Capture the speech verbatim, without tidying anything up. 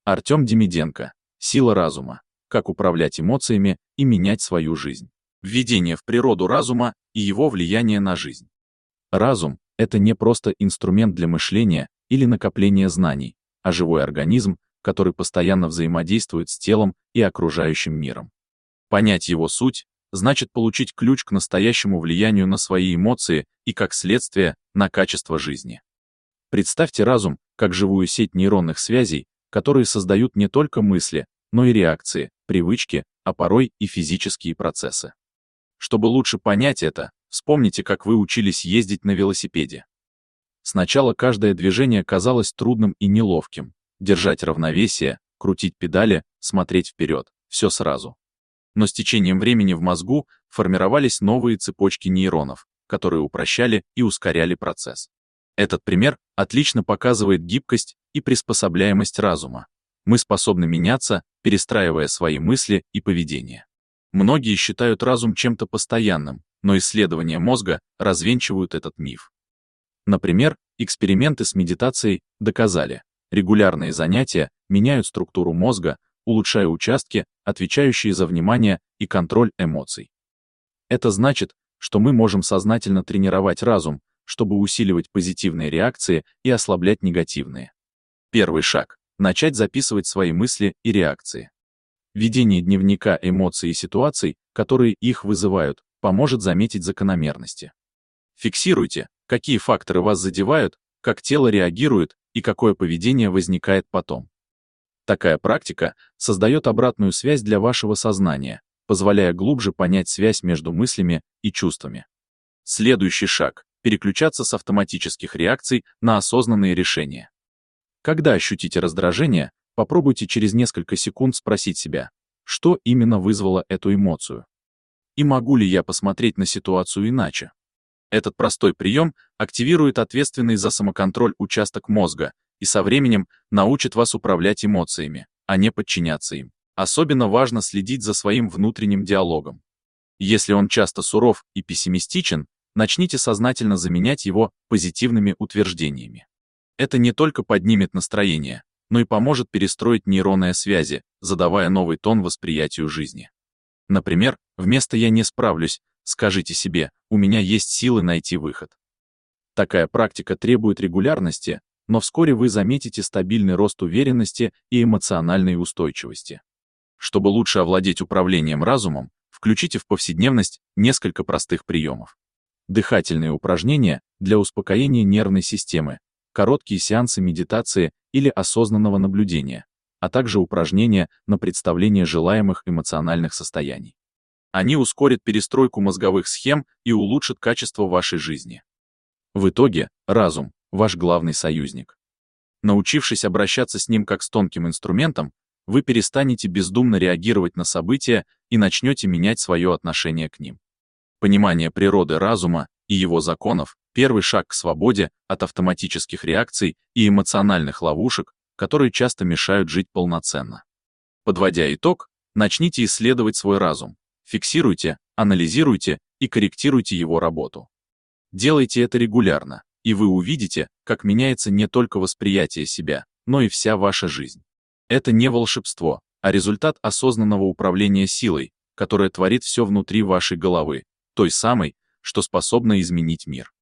Артем Демиденко. Сила разума. Как управлять эмоциями и менять свою жизнь. Введение в природу разума и его влияние на жизнь. Разум — это не просто инструмент для мышления или накопления знаний, а живой организм, который постоянно взаимодействует с телом и окружающим миром. Понять его суть значит получить ключ к настоящему влиянию на свои эмоции и, как следствие, на качество жизни. Представьте разум как живую сеть нейронных связей, которые создают не только мысли, но и реакции, привычки, а порой и физические процессы. Чтобы лучше понять это, вспомните, как вы учились ездить на велосипеде. Сначала каждое движение казалось трудным и неловким. Держать равновесие, крутить педали, смотреть вперед — все сразу. Но с течением времени в мозгу формировались новые цепочки нейронов, которые упрощали и ускоряли процесс. Этот пример отлично показывает гибкость и приспособляемость разума. Мы способны меняться, перестраивая свои мысли и поведение. Многие считают разум чем-то постоянным, но исследования мозга развенчивают этот миф. Например, эксперименты с медитацией доказали, регулярные занятия меняют структуру мозга, улучшая участки, отвечающие за внимание и контроль эмоций. Это значит, что мы можем сознательно тренировать разум, чтобы усиливать позитивные реакции и ослаблять негативные. Первый шаг — начать записывать свои мысли и реакции. Ведение дневника эмоций и ситуаций, которые их вызывают, поможет заметить закономерности. Фиксируйте, какие факторы вас задевают, как тело реагирует и какое поведение возникает потом. Такая практика создает обратную связь для вашего сознания, позволяя глубже понять связь между мыслями и чувствами. Следующий шаг — переключаться с автоматических реакций на осознанные решения. Когда ощутите раздражение, попробуйте через несколько секунд спросить себя, что именно вызвало эту эмоцию. И могу ли я посмотреть на ситуацию иначе? Этот простой прием активирует ответственный за самоконтроль участок мозга и со временем научит вас управлять эмоциями, а не подчиняться им. Особенно важно следить за своим внутренним диалогом. Если он часто суров и пессимистичен, начните сознательно заменять его позитивными утверждениями. Это не только поднимет настроение, но и поможет перестроить нейронные связи, задавая новый тон восприятию жизни. Например, вместо «я не справлюсь» скажите себе «у меня есть силы найти выход». Такая практика требует регулярности, но вскоре вы заметите стабильный рост уверенности и эмоциональной устойчивости. Чтобы лучше овладеть управлением разумом, включите в повседневность несколько простых приемов. Дыхательные упражнения для успокоения нервной системы, короткие сеансы медитации или осознанного наблюдения, а также упражнения на представление желаемых эмоциональных состояний. Они ускорят перестройку мозговых схем и улучшат качество вашей жизни. В итоге, разум — ваш главный союзник. Научившись обращаться с ним как с тонким инструментом, вы перестанете бездумно реагировать на события и начнете менять свое отношение к ним. Понимание природы разума и его законов — первый шаг к свободе от автоматических реакций и эмоциональных ловушек, которые часто мешают жить полноценно. Подводя итог, начните исследовать свой разум, фиксируйте, анализируйте и корректируйте его работу. Делайте это регулярно, и вы увидите, как меняется не только восприятие себя, но и вся ваша жизнь. Это не волшебство, а результат осознанного управления силой, которая творит все внутри вашей головы, той самой, что способна изменить мир.